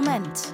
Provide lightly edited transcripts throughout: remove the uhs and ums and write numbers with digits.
Moment.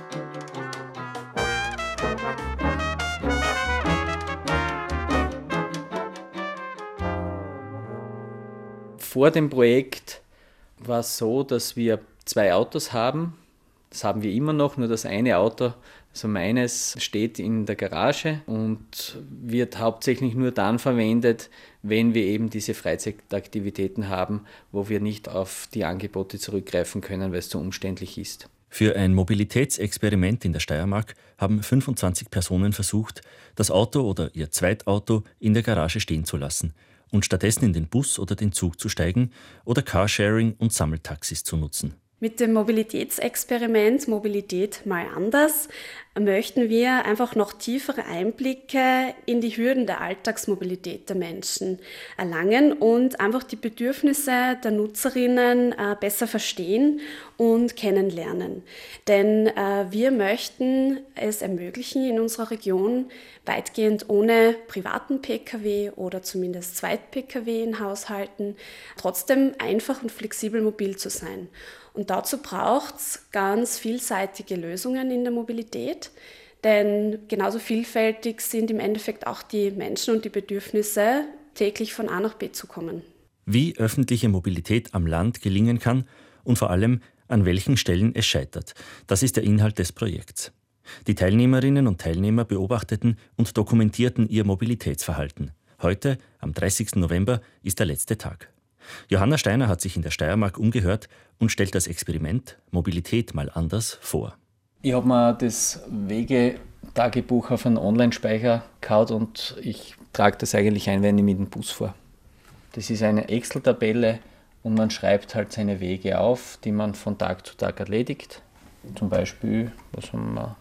Vor dem Projekt war es so, dass wir 2 Autos haben. Das haben wir immer noch, nur das eine Auto, also meines, steht in der Garage und wird hauptsächlich nur dann verwendet, wenn wir eben diese Freizeitaktivitäten haben, wo wir nicht auf die Angebote zurückgreifen können, weil es zu umständlich ist. Für ein Mobilitätsexperiment in der Steiermark haben 25 Personen versucht, das Auto oder ihr Zweitauto in der Garage stehen zu lassen und stattdessen in den Bus oder den Zug zu steigen oder Carsharing und Sammeltaxis zu nutzen. Mit dem Mobilitätsexperiment Mobilität mal anders möchten wir einfach noch tiefere Einblicke in die Hürden der Alltagsmobilität der Menschen erlangen und einfach die Bedürfnisse der Nutzerinnen besser verstehen und kennenlernen. Denn wir möchten es ermöglichen, in unserer Region weitgehend ohne privaten Pkw oder zumindest Zweit-Pkw in Haushalten trotzdem einfach und flexibel mobil zu sein. Und dazu braucht es ganz vielseitige Lösungen in der Mobilität, denn genauso vielfältig sind im Endeffekt auch die Menschen und die Bedürfnisse, täglich von A nach B zu kommen. Wie öffentliche Mobilität am Land gelingen kann und vor allem an welchen Stellen es scheitert, das ist der Inhalt des Projekts. Die Teilnehmerinnen und Teilnehmer beobachteten und dokumentierten ihr Mobilitätsverhalten. Heute, am 30. November, ist der letzte Tag. Johanna Steiner hat sich in der Steiermark umgehört und stellt das Experiment Mobilität mal anders vor. Ich habe mir das Wegetagebuch auf einen Online-Speicher gehauen und ich trage das eigentlich ein, wenn ich mit dem Bus fahre. Das ist eine Excel-Tabelle und man schreibt halt seine Wege auf, die man von Tag zu Tag erledigt. Zum Beispiel, was haben wir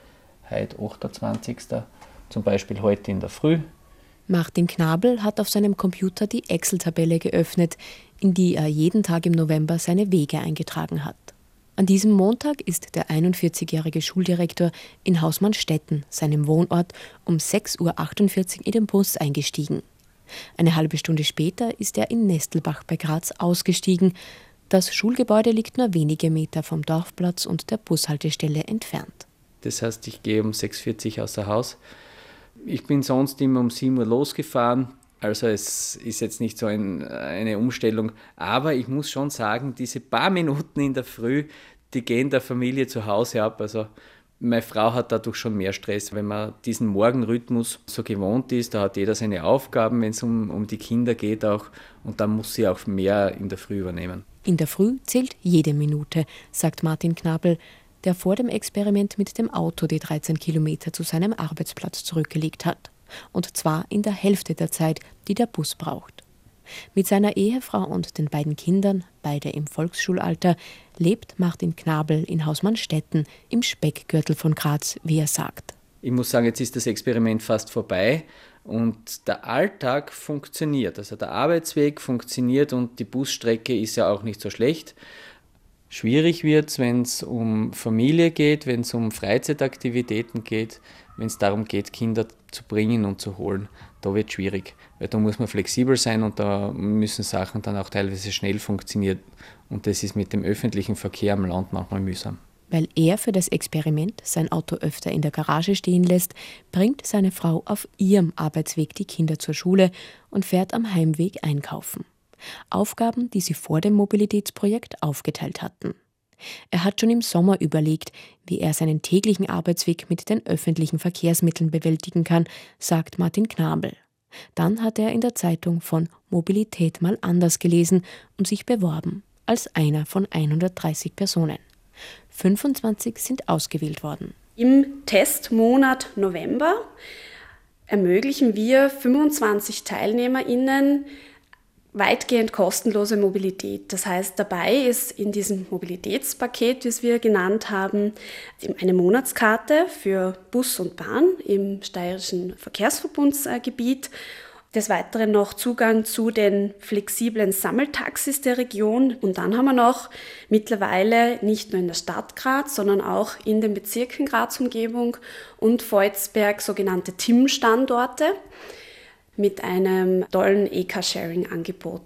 heute, 28. Zum Beispiel heute in der Früh. Martin Knabel hat auf seinem Computer die Excel-Tabelle geöffnet, in die er jeden Tag im November seine Wege eingetragen hat. An diesem Montag ist der 41-jährige Schuldirektor in Hausmannstetten, seinem Wohnort, um 6.48 Uhr in den Bus eingestiegen. Eine halbe Stunde später ist er in Nestelbach bei Graz ausgestiegen. Das Schulgebäude liegt nur wenige Meter vom Dorfplatz und der Bushaltestelle entfernt. Das heißt, ich gehe um 6.40 Uhr außer Haus. Ich bin sonst immer um 7 Uhr losgefahren, also es ist jetzt nicht so eine Umstellung. Aber ich muss schon sagen, diese paar Minuten in der Früh, die gehen der Familie zu Hause ab. Also meine Frau hat dadurch schon mehr Stress, wenn man diesen Morgenrhythmus so gewohnt ist. Da hat jeder seine Aufgaben, wenn es um die Kinder geht auch. Und dann muss sie auch mehr in der Früh übernehmen. In der Früh zählt jede Minute, sagt Martin Knabel, der vor dem Experiment mit dem Auto die 13 Kilometer zu seinem Arbeitsplatz zurückgelegt hat. Und zwar in der Hälfte der Zeit, die der Bus braucht. Mit seiner Ehefrau und den beiden Kindern, beide im Volksschulalter, lebt Martin Knabel in Hausmannstetten im Speckgürtel von Graz, wie er sagt. Ich muss sagen, jetzt ist das Experiment fast vorbei und der Alltag funktioniert. Also der Arbeitsweg funktioniert und die Busstrecke ist ja auch nicht so schlecht. Schwierig wird es, wenn es um Familie geht, wenn es um Freizeitaktivitäten geht, wenn es darum geht, Kinder zu bringen und zu holen. Da wird es schwierig, weil da muss man flexibel sein und da müssen Sachen dann auch teilweise schnell funktionieren. Und das ist mit dem öffentlichen Verkehr am Land manchmal mühsam. Weil er für das Experiment sein Auto öfter in der Garage stehen lässt, bringt seine Frau auf ihrem Arbeitsweg die Kinder zur Schule und fährt am Heimweg einkaufen. Aufgaben, die sie vor dem Mobilitätsprojekt aufgeteilt hatten. Er hat schon im Sommer überlegt, wie er seinen täglichen Arbeitsweg mit den öffentlichen Verkehrsmitteln bewältigen kann, sagt Martin Knabel. Dann hat er in der Zeitung von Mobilität mal anders gelesen und sich beworben, als einer von 130 Personen. 25 sind ausgewählt worden. Im Testmonat November ermöglichen wir 25 TeilnehmerInnen weitgehend kostenlose Mobilität. Das heißt, dabei ist in diesem Mobilitätspaket, wie es wir genannt haben, eine Monatskarte für Bus und Bahn im steirischen Verkehrsverbundsgebiet. Des Weiteren noch Zugang zu den flexiblen Sammeltaxis der Region. Und dann haben wir noch mittlerweile nicht nur in der Stadt Graz, sondern auch in den Bezirken Graz-Umgebung und Volzberg sogenannte TIM-Standorte mit einem tollen E-Car-Sharing-Angebot.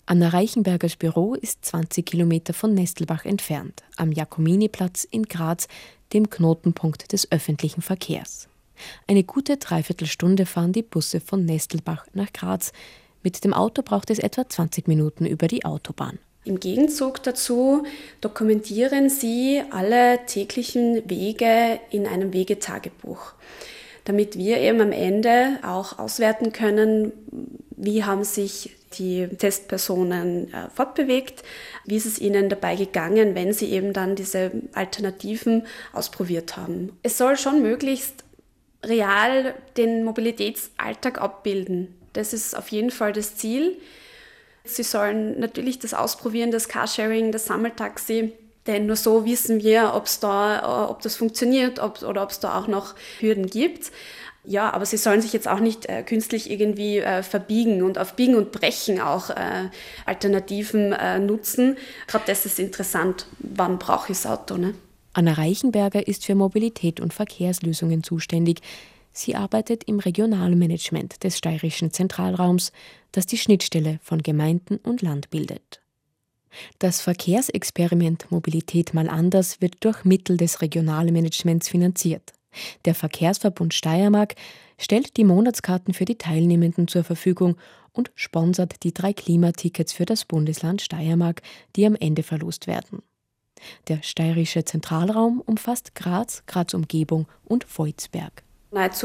Anna Reichenbergers Büro ist 20 Kilometer von Nestelbach entfernt, am Jakominiplatz in Graz, dem Knotenpunkt des öffentlichen Verkehrs. Eine gute Dreiviertelstunde fahren die Busse von Nestelbach nach Graz. Mit dem Auto braucht es etwa 20 Minuten über die Autobahn. Im Gegenzug dazu dokumentieren Sie alle täglichen Wege in einem Wegetagebuch, damit wir eben am Ende auch auswerten können, wie haben sich die Testpersonen fortbewegt, wie ist es ihnen dabei gegangen, wenn sie eben dann diese Alternativen ausprobiert haben. Es soll schon möglichst real den Mobilitätsalltag abbilden. Das ist auf jeden Fall das Ziel. Sie sollen natürlich das ausprobieren, das Carsharing, das Sammeltaxi, denn nur so wissen wir, ob das funktioniert oder ob es da auch noch Hürden gibt. Ja, aber sie sollen sich jetzt auch nicht künstlich irgendwie verbiegen und auf Biegen und Brechen auch Alternativen nutzen. Gerade das ist interessant, wann brauche ich das Auto, ne? Anna Reichenberger ist für Mobilität und Verkehrslösungen zuständig. Sie arbeitet im Regionalmanagement des Steirischen Zentralraums, das die Schnittstelle von Gemeinden und Land bildet. Das Verkehrsexperiment Mobilität mal anders wird durch Mittel des Regionalmanagements finanziert. Der Verkehrsverbund Steiermark stellt die Monatskarten für die Teilnehmenden zur Verfügung und sponsert die 3 Klimatickets für das Bundesland Steiermark, die am Ende verlost werden. Der Steirische Zentralraum umfasst Graz, Graz-Umgebung und Volzberg. Nahezu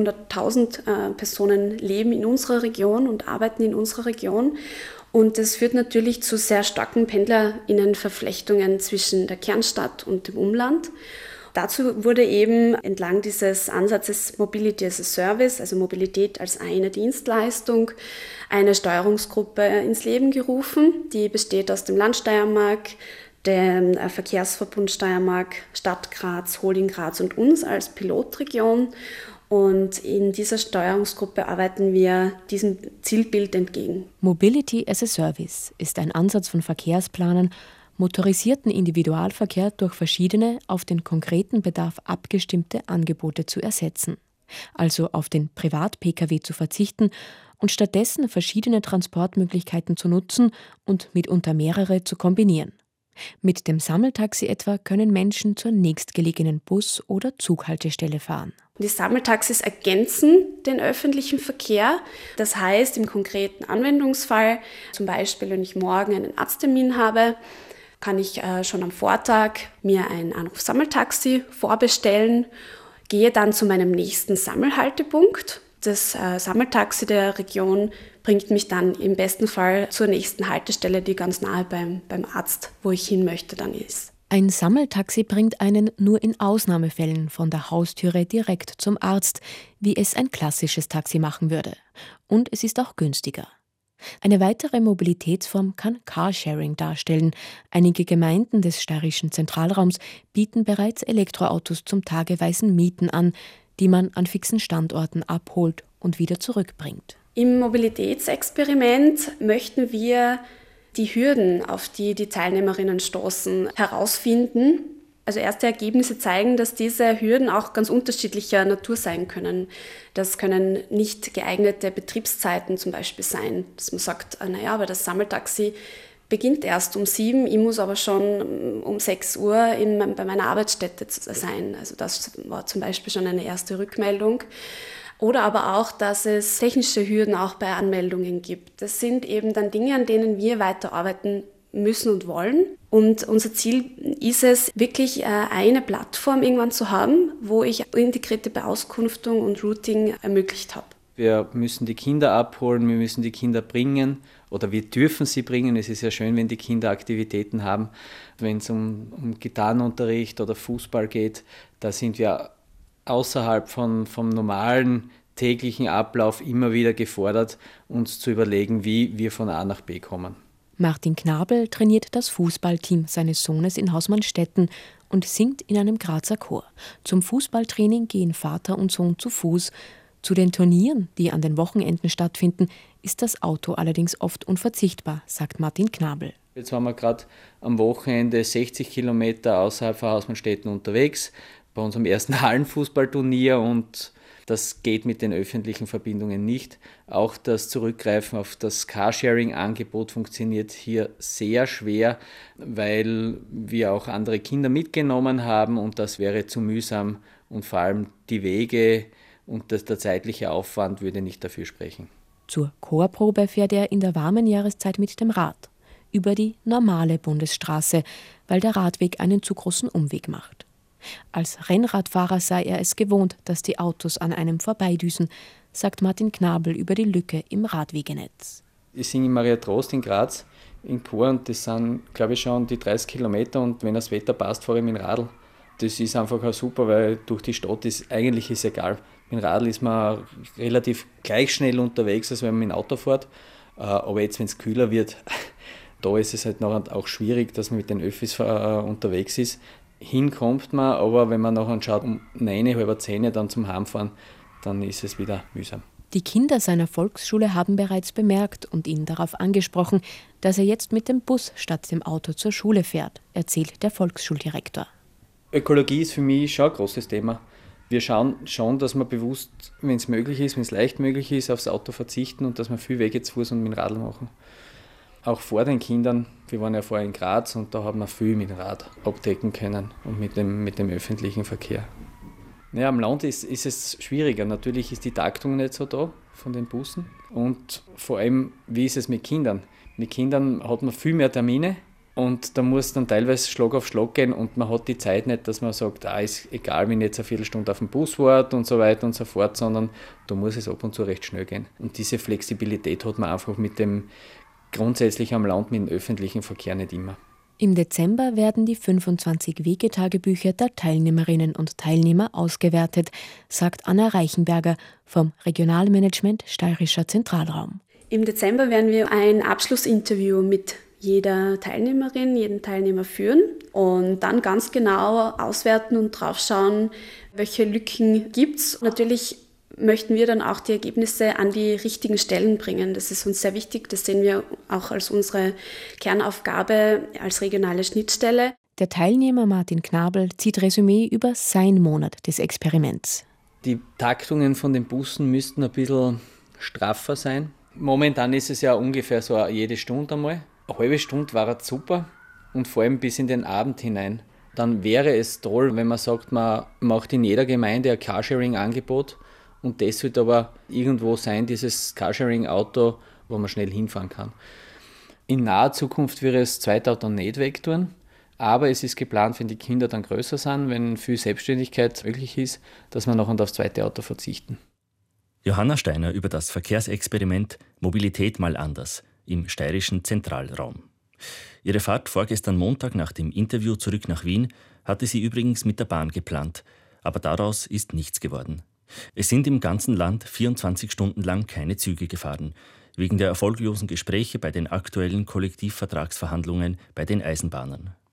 500.000 Personen leben in unserer Region und arbeiten in unserer Region. Und das führt natürlich zu sehr starken PendlerInnenverflechtungen zwischen der Kernstadt und dem Umland. Dazu wurde eben entlang dieses Ansatzes Mobility as a Service, also Mobilität als eine Dienstleistung, eine Steuerungsgruppe ins Leben gerufen. Die besteht aus dem Land Steiermark, dem Verkehrsverbund Steiermark, Stadt Graz, Holding Graz und uns als Pilotregion. Und in dieser Steuerungsgruppe arbeiten wir diesem Zielbild entgegen. Mobility as a Service ist ein Ansatz von Verkehrsplanern, motorisierten Individualverkehr durch verschiedene, auf den konkreten Bedarf abgestimmte Angebote zu ersetzen. Also auf den Privat-Pkw zu verzichten und stattdessen verschiedene Transportmöglichkeiten zu nutzen und mitunter mehrere zu kombinieren. Mit dem Sammeltaxi etwa können Menschen zur nächstgelegenen Bus- oder Zughaltestelle fahren. Die Sammeltaxis ergänzen den öffentlichen Verkehr. Das heißt, im konkreten Anwendungsfall, zum Beispiel, wenn ich morgen einen Arzttermin habe, kann ich schon am Vortag mir ein Anruf-Sammeltaxi vorbestellen, gehe dann zu meinem nächsten Sammelhaltepunkt. Das Sammeltaxi der Region bringt mich dann im besten Fall zur nächsten Haltestelle, die ganz nahe beim Arzt, wo ich hin möchte, dann ist. Ein Sammeltaxi bringt einen nur in Ausnahmefällen von der Haustüre direkt zum Arzt, wie es ein klassisches Taxi machen würde. Und es ist auch günstiger. Eine weitere Mobilitätsform kann Carsharing darstellen. Einige Gemeinden des Steirischen Zentralraums bieten bereits Elektroautos zum tageweisen Mieten an, die man an fixen Standorten abholt und wieder zurückbringt. Im Mobilitätsexperiment möchten wir die Hürden, auf die die Teilnehmerinnen stoßen, herausfinden. Also erste Ergebnisse zeigen, dass diese Hürden auch ganz unterschiedlicher Natur sein können. Das können nicht geeignete Betriebszeiten zum Beispiel sein, dass man sagt, naja, aber das Sammeltaxi beginnt erst um 7, ich muss aber schon um 6 Uhr bei meiner Arbeitsstätte sein. Also das war zum Beispiel schon eine erste Rückmeldung. Oder aber auch, dass es technische Hürden auch bei Anmeldungen gibt. Das sind eben dann Dinge, an denen wir weiterarbeiten müssen und wollen. Und unser Ziel ist es, wirklich eine Plattform irgendwann zu haben, wo ich integrierte Beauskunftung und Routing ermöglicht habe. Wir müssen die Kinder abholen, wir müssen die Kinder bringen oder wir dürfen sie bringen. Es ist ja schön, wenn die Kinder Aktivitäten haben. Wenn es um Gitarrenunterricht oder Fußball geht, da sind wir außerhalb vom normalen täglichen Ablauf immer wieder gefordert, uns zu überlegen, wie wir von A nach B kommen. Martin Knabel trainiert das Fußballteam seines Sohnes in Hausmannstetten und singt in einem Grazer Chor. Zum Fußballtraining gehen Vater und Sohn zu Fuß. Zu den Turnieren, die an den Wochenenden stattfinden, ist das Auto allerdings oft unverzichtbar, sagt Martin Knabel. Jetzt waren wir gerade am Wochenende 60 Kilometer außerhalb von Hausmannstetten unterwegs, bei unserem ersten Hallenfußballturnier und Das geht mit den öffentlichen Verbindungen nicht. Auch das Zurückgreifen auf das Carsharing-Angebot funktioniert hier sehr schwer, weil wir auch andere Kinder mitgenommen haben und das wäre zu mühsam und vor allem die Wege und der zeitliche Aufwand würde nicht dafür sprechen. Zur Chorprobe fährt er in der warmen Jahreszeit mit dem Rad über die normale Bundesstraße, weil der Radweg einen zu großen Umweg macht. Als Rennradfahrer sei er es gewohnt, dass die Autos an einem vorbeidüsen, sagt Martin Knabel über die Lücke im Radwegenetz. Ich singe in Maria Trost in Graz im Chor und das sind, glaube ich, schon die 30 Kilometer und wenn das Wetter passt, fahre ich mit dem Radl. Das ist einfach auch super, weil durch die Stadt ist eigentlich egal. Mit dem Radl ist man relativ gleich schnell unterwegs, als wenn man mit dem Auto fährt. Aber jetzt, wenn es kühler wird, da ist es halt nachher auch schwierig, dass man mit den Öffis unterwegs ist. Hinkommt man, aber wenn man nachher schaut, um 9, halb 10 dann zum Heimfahren, dann ist es wieder mühsam. Die Kinder seiner Volksschule haben bereits bemerkt und ihn darauf angesprochen, dass er jetzt mit dem Bus statt dem Auto zur Schule fährt, erzählt der Volksschuldirektor. Ökologie ist für mich schon ein großes Thema. Wir schauen schon, dass wir bewusst, wenn es möglich ist, wenn es leicht möglich ist, aufs Auto verzichten und dass wir viel Wege zu Fuß und mit dem Radl machen. Auch vor den Kindern, wir waren ja vorher in Graz und da haben wir viel mit dem Rad abdecken können und mit dem öffentlichen Verkehr. Ja, am Land ist es schwieriger. Natürlich ist die Taktung nicht so da von den Bussen und vor allem, wie ist es mit Kindern? Mit Kindern hat man viel mehr Termine und da muss dann teilweise Schlag auf Schlag gehen und man hat die Zeit nicht, dass man sagt, ist egal, wenn ich jetzt eine Viertelstunde auf dem Bus warte und so weiter und so fort, sondern da muss es ab und zu recht schnell gehen. Und diese Flexibilität hat man einfach grundsätzlich am Land mit dem öffentlichen Verkehr nicht immer. Im Dezember werden die 25 Wegetagebücher der Teilnehmerinnen und Teilnehmer ausgewertet, sagt Anna Reichenberger vom Regionalmanagement Steirischer Zentralraum. Im Dezember werden wir ein Abschlussinterview mit jeder Teilnehmerin, jeden Teilnehmer führen und dann ganz genau auswerten und drauf schauen, welche Lücken gibt es. Natürlich möchten wir dann auch die Ergebnisse an die richtigen Stellen bringen. Das ist uns sehr wichtig. Das sehen wir auch als unsere Kernaufgabe als regionale Schnittstelle. Der Teilnehmer Martin Knabel zieht Resümee über sein Monat des Experiments. Die Taktungen von den Bussen müssten ein bisschen straffer sein. Momentan ist es ja ungefähr so jede Stunde einmal. Eine halbe Stunde war es super und vor allem bis in den Abend hinein. Dann wäre es toll, wenn man sagt, man macht in jeder Gemeinde ein Carsharing-Angebot. Und das wird aber irgendwo sein, dieses Carsharing-Auto, wo man schnell hinfahren kann. In naher Zukunft wird es das zweite Auto nicht wegtun, aber es ist geplant, wenn die Kinder dann größer sind, wenn viel Selbstständigkeit möglich ist, dass wir noch aufs zweite Auto verzichten. Johanna Steiner über das Verkehrsexperiment Mobilität mal anders im steirischen Zentralraum. Ihre Fahrt vorgestern Montag nach dem Interview zurück nach Wien hatte sie übrigens mit der Bahn geplant, aber daraus ist nichts geworden. Es sind im ganzen Land 24 Stunden lang keine Züge gefahren, wegen der erfolglosen Gespräche bei den aktuellen Kollektivvertragsverhandlungen bei den Eisenbahnern.